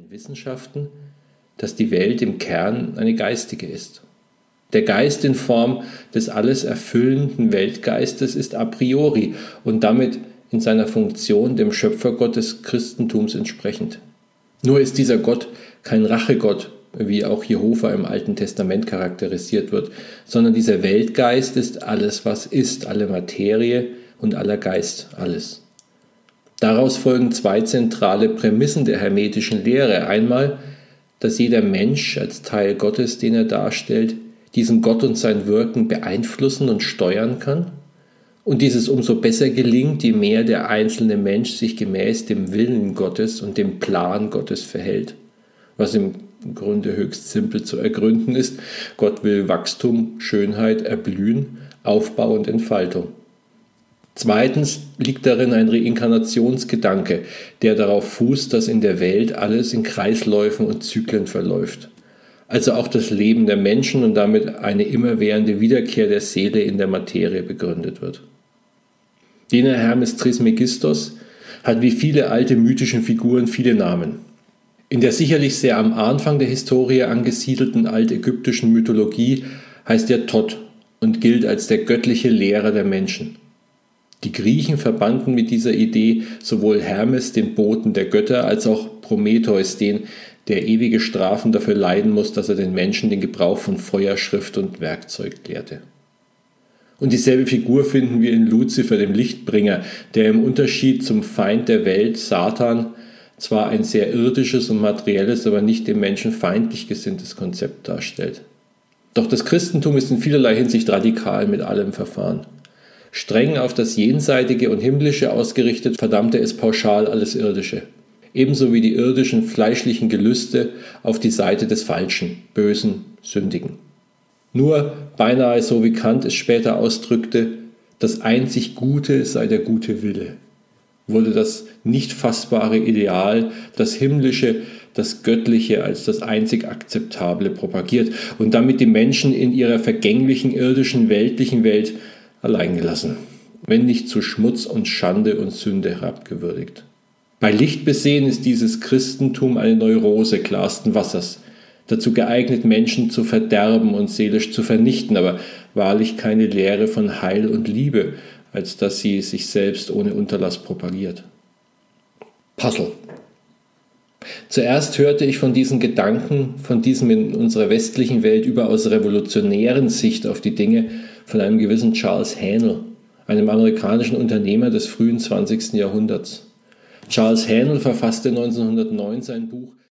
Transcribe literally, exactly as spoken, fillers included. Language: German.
den Wissenschaften, dass die Welt im Kern eine geistige ist. Der Geist in Form des alles erfüllenden Weltgeistes ist a priori und damit in seiner Funktion dem Schöpfergott des Christentums entsprechend. Nur ist dieser Gott kein Rachegott, wie auch Jehova im Alten Testament charakterisiert wird, sondern dieser Weltgeist ist alles, was ist, alle Materie und aller Geist, alles. Daraus folgen zwei zentrale Prämissen der hermetischen Lehre. Einmal, dass jeder Mensch als Teil Gottes, den er darstellt, diesen Gott und sein Wirken beeinflussen und steuern kann und dieses umso besser gelingt, je mehr der einzelne Mensch sich gemäß dem Willen Gottes und dem Plan Gottes verhält, was im Grunde höchst simpel zu ergründen ist. Gott will Wachstum, Schönheit, Erblühen, Aufbau und Entfaltung. Zweitens liegt darin ein Reinkarnationsgedanke, der darauf fußt, dass in der Welt alles in Kreisläufen und Zyklen verläuft. Also auch das Leben der Menschen und damit eine immerwährende Wiederkehr der Seele in der Materie begründet wird. Jener Hermes Trismegistos hat wie viele alte mythischen Figuren viele Namen. In der sicherlich sehr am Anfang der Historie angesiedelten altägyptischen Mythologie heißt er Thoth und gilt als der göttliche Lehrer der Menschen. Die Griechen verbanden mit dieser Idee sowohl Hermes, den Boten der Götter, als auch Prometheus, den, der ewige Strafen dafür leiden muss, dass er den Menschen den Gebrauch von Feuer, Schrift und Werkzeug lehrte. Und dieselbe Figur finden wir in Luzifer, dem Lichtbringer, der im Unterschied zum Feind der Welt, Satan, zwar ein sehr irdisches und materielles, aber nicht dem Menschen feindlich gesinntes Konzept darstellt. Doch das Christentum ist in vielerlei Hinsicht radikal mit allem Verfahren. Streng auf das Jenseitige und Himmlische ausgerichtet, verdammte es pauschal alles Irdische. Ebenso wie die irdischen, fleischlichen Gelüste auf die Seite des Falschen, Bösen, Sündigen. Nur, beinahe so wie Kant es später ausdrückte, das einzig Gute sei der gute Wille, wurde das nicht fassbare Ideal, das Himmlische, das Göttliche als das einzig Akzeptable propagiert und damit die Menschen in ihrer vergänglichen, irdischen, weltlichen Welt allein gelassen, wenn nicht zu Schmutz und Schande und Sünde herabgewürdigt. Bei Licht besehen ist dieses Christentum eine Neurose klarsten Wassers, dazu geeignet, Menschen zu verderben und seelisch zu vernichten, aber wahrlich keine Lehre von Heil und Liebe, als dass sie sich selbst ohne Unterlass propagiert. Puzzle. Zuerst hörte ich von diesen Gedanken, von diesem in unserer westlichen Welt überaus revolutionären Sicht auf die Dinge von einem gewissen Charles Haanel, einem amerikanischen Unternehmer des frühen zwanzigsten Jahrhunderts. Charles Haanel verfasste neunzehnhundertneun sein Buch